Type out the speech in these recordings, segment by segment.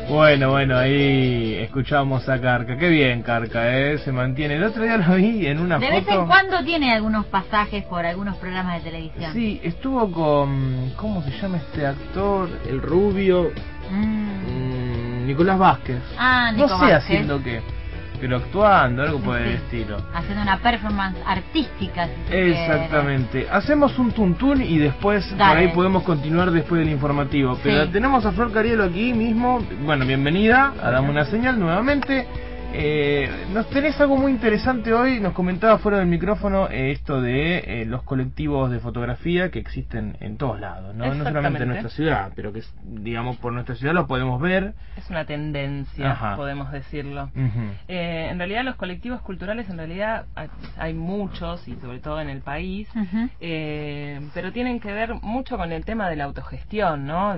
Bueno, ahí escuchamos a Carca. Qué bien, Carca, se mantiene. El otro día lo vi en una foto. De vez en cuando tiene algunos pasajes por algunos programas de televisión. Sí, estuvo con... ¿Cómo se llama este actor? El rubio... Nicolás Vázquez. Nico No sé Vázquez. Haciendo qué, pero actuando, algo por el estilo. Haciendo una performance artística. Si Exactamente. Hacemos un tuntún y después por ahí podemos continuar después del informativo. Pero tenemos a Flor Carielo aquí mismo. Bueno, bienvenida. Dame una señal nuevamente. Nos tenés algo muy interesante hoy. Nos comentaba fuera del micrófono esto de los colectivos de fotografía que existen en todos lados, no solamente en nuestra ciudad, pero que digamos por nuestra ciudad lo podemos ver. Es una tendencia, podemos decirlo. En realidad los colectivos culturales, en realidad hay muchos, y sobre todo en el país, pero tienen que ver mucho con el tema de la autogestión, ¿no?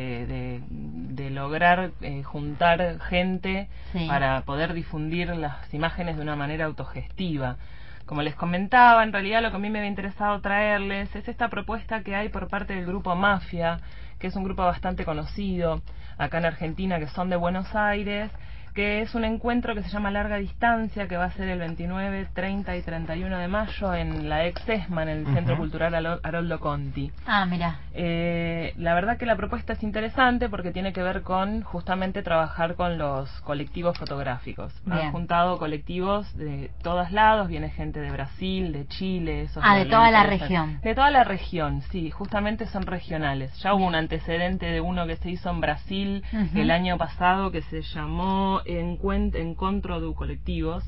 De lograr juntar gente para poder difundir las imágenes de una manera autogestiva. Como les comentaba, en realidad lo que a mí me había interesado traerles es esta propuesta que hay por parte del grupo Mafia, que es un grupo bastante conocido acá en Argentina, que son de Buenos Aires, que es un encuentro que se llama Larga Distancia, que va a ser el 29, 30 y 31 de mayo en la ex ESMA, en el Centro Cultural Haroldo Conti. Mira. La verdad que la propuesta es interesante porque tiene que ver con justamente trabajar con los colectivos fotográficos. Han juntado colectivos de todos lados, viene gente de Brasil, de Chile. De toda la región. De toda la región, sí, justamente son regionales. Ya hubo un antecedente de uno que se hizo en Brasil el año pasado que se llamó Encontro de Colectivos,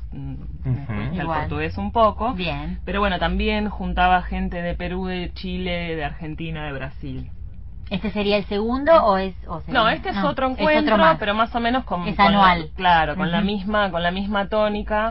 el portugués un poco, pero bueno, también juntaba gente de Perú, de Chile, de Argentina, de Brasil. ¿Este sería el segundo o es...? No, este es otro encuentro, pero más o menos con anual. Con la misma tónica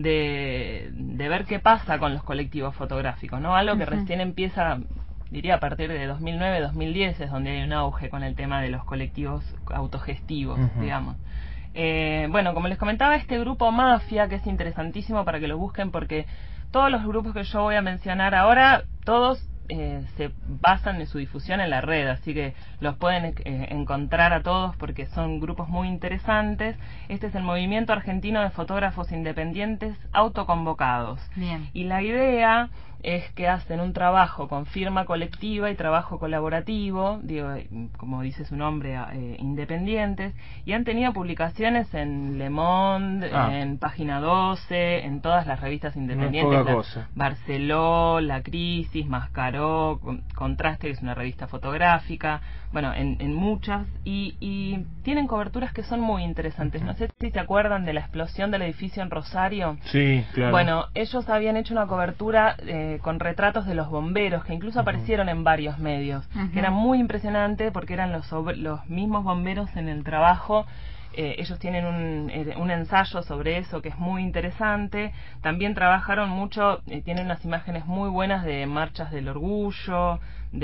de ver qué pasa con los colectivos fotográficos, ¿no? Algo que recién empieza, diría a partir de 2009, 2010 es donde hay un auge con el tema de los colectivos autogestivos, digamos. Bueno, como les comentaba, este grupo Mafia, que es interesantísimo para que lo busquen, porque todos los grupos que yo voy a mencionar ahora, todos se basan en su difusión en la red, así que los pueden encontrar a todos porque son grupos muy interesantes. Este es el Movimiento Argentino de Fotógrafos Independientes Autoconvocados. Y la idea es que hacen un trabajo con firma colectiva y trabajo colaborativo, digo, como dice su nombre, independientes, y han tenido publicaciones en Le Monde, en Página 12, en todas las revistas independientes, Barceló, La Crisis, Mascaró, Contraste, que es una revista fotográfica, bueno, en muchas, y tienen coberturas que son muy interesantes. No sé si se acuerdan de la explosión del edificio en Rosario. Sí, claro. Bueno, ellos habían hecho una cobertura con retratos de los bomberos, que incluso aparecieron en varios medios, que era muy impresionante porque eran los mismos bomberos en el trabajo. Ellos tienen un ensayo sobre eso que es muy interesante. También trabajaron mucho, tienen unas imágenes muy buenas de marchas del orgullo,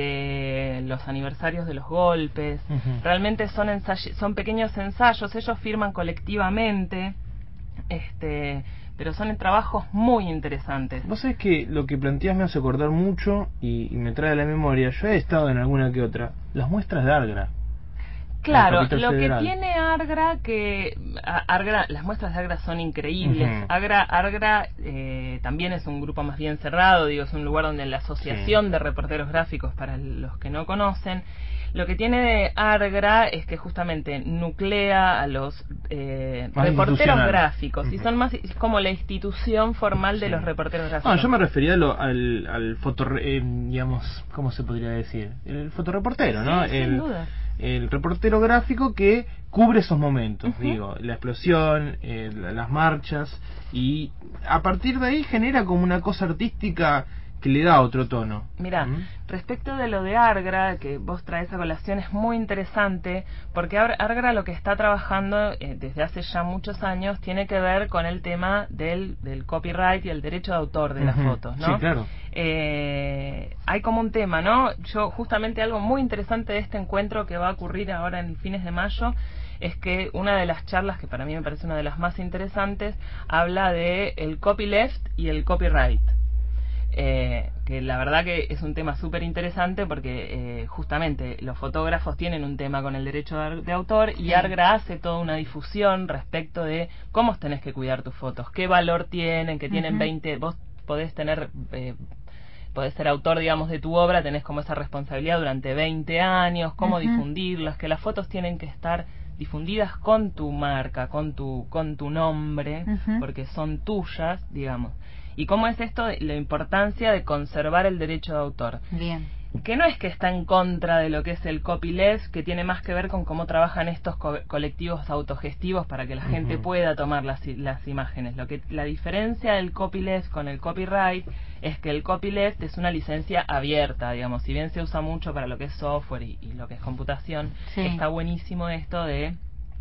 de los aniversarios de los golpes. Realmente son pequeños ensayos, ellos firman colectivamente, pero son trabajos muy interesantes. Vos sabés que lo que planteás me hace acordar mucho y me trae a la memoria. Yo he estado en alguna que otra, las muestras de Argra. Claro, lo que tiene Argra, las muestras de Argra son increíbles. Argra también es un grupo más bien cerrado, digo, es un lugar donde la Asociación de Reporteros Gráficos, para los que no conocen, lo que tiene de Argra es que justamente nuclea a los reporteros gráficos, y son más como la institución formal de los reporteros gráficos. Yo me refería al digamos, ¿cómo se podría decir? El fotoreportero, ¿no? Sin duda. El reportero gráfico que cubre esos momentos, digo, la explosión, las marchas, y a partir de ahí genera como una cosa artística que le da otro tono. Mirá, respecto de lo de Argra, que vos traes a colación, es muy interesante, porque Argra lo que está trabajando desde hace ya muchos años tiene que ver con el tema del copyright y el derecho de autor de las fotos, ¿no? Sí, claro. Hay como un tema, ¿no? Justamente algo muy interesante de este encuentro que va a ocurrir ahora en fines de mayo es que una de las charlas, que para mí me parece una de las más interesantes, habla de el copyleft y el copyright. que la verdad que es un tema súper interesante porque justamente los fotógrafos tienen un tema con el derecho de autor y ARGRA hace toda una difusión respecto de cómo tenés que cuidar tus fotos, qué valor tienen, que tienen 20, vos podés tener... podés ser autor, digamos, de tu obra, tenés como esa responsabilidad durante 20 años, cómo difundirlas, que las fotos tienen que estar difundidas con tu marca, con tu nombre, porque son tuyas, digamos. ¿Y cómo es esto? La importancia de conservar el derecho de autor. Bien. Que no es que está en contra de lo que es el copyleft, que tiene más que ver con cómo trabajan estos colectivos autogestivos para que la gente pueda tomar las imágenes. La diferencia del copyleft con el copyright es que el copyleft es una licencia abierta, digamos. Si bien se usa mucho para lo que es software y lo que es computación, está buenísimo esto de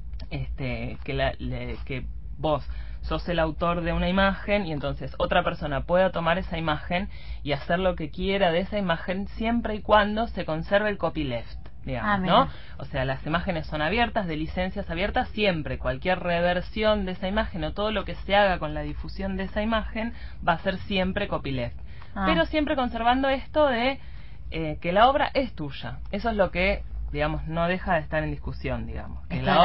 que vos sos el autor de una imagen y entonces otra persona pueda tomar esa imagen y hacer lo que quiera de esa imagen siempre y cuando se conserve el copyleft, digamos, ¿no? O sea, las imágenes son abiertas, de licencias abiertas siempre. Cualquier reversión de esa imagen o todo lo que se haga con la difusión de esa imagen va a ser siempre copyleft. Pero siempre conservando esto de que la obra es tuya. Eso es lo que, digamos, no deja de estar en discusión, digamos. Que la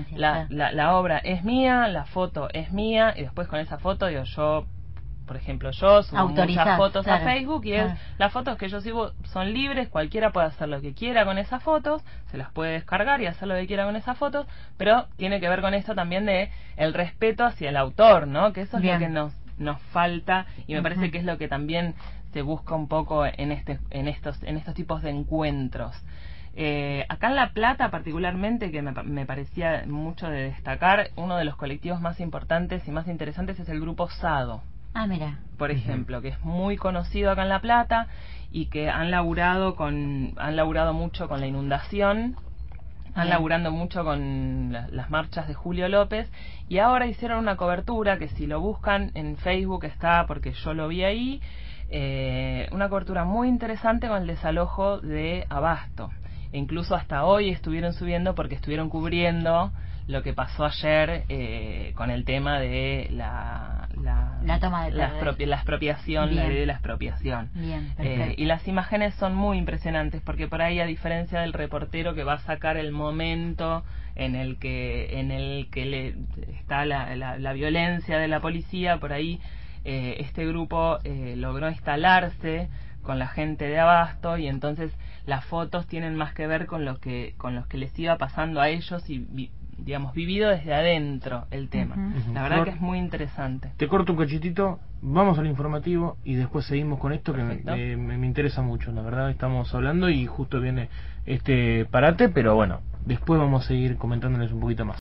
obra es mía, la foto es mía, y después con esa foto, yo, por ejemplo, yo subo muchas fotos a Facebook y las fotos que yo subo son libres, cualquiera puede hacer lo que quiera con esas fotos, se las puede descargar y hacer lo que quiera con esas fotos, pero tiene que ver con esto también de el respeto hacia el autor, ¿no? Que eso es lo que nos falta y me parece que es lo que también se busca un poco en estos tipos de encuentros. Acá en La Plata particularmente, que me parecía mucho de destacar, uno de los colectivos más importantes y más interesantes es el grupo Sado. Mira. Por ejemplo, que es muy conocido acá en La Plata y que han laburado mucho con la inundación, han laburando mucho con las marchas de Julio López y ahora hicieron una cobertura que si lo buscan en Facebook está, porque yo lo vi ahí, una cobertura muy interesante con el desalojo de Abasto. E incluso hasta hoy estuvieron subiendo porque estuvieron cubriendo lo que pasó ayer con el tema de la toma de la expropiación, la ley de la expropiación. Bien, y las imágenes son muy impresionantes porque por ahí, a diferencia del reportero que va a sacar el momento en el que está la violencia de la policía, por ahí este grupo logró instalarse con la gente de Abasto y entonces las fotos tienen más que ver con los que les iba pasando a ellos y digamos vivido desde adentro el tema. La verdad que es muy interesante. Te corto un cachitito, vamos al informativo y después seguimos con esto. Perfecto. Que me interesa mucho, la verdad. Estamos hablando y justo viene este parate, pero bueno, después vamos a seguir comentándoles un poquito más.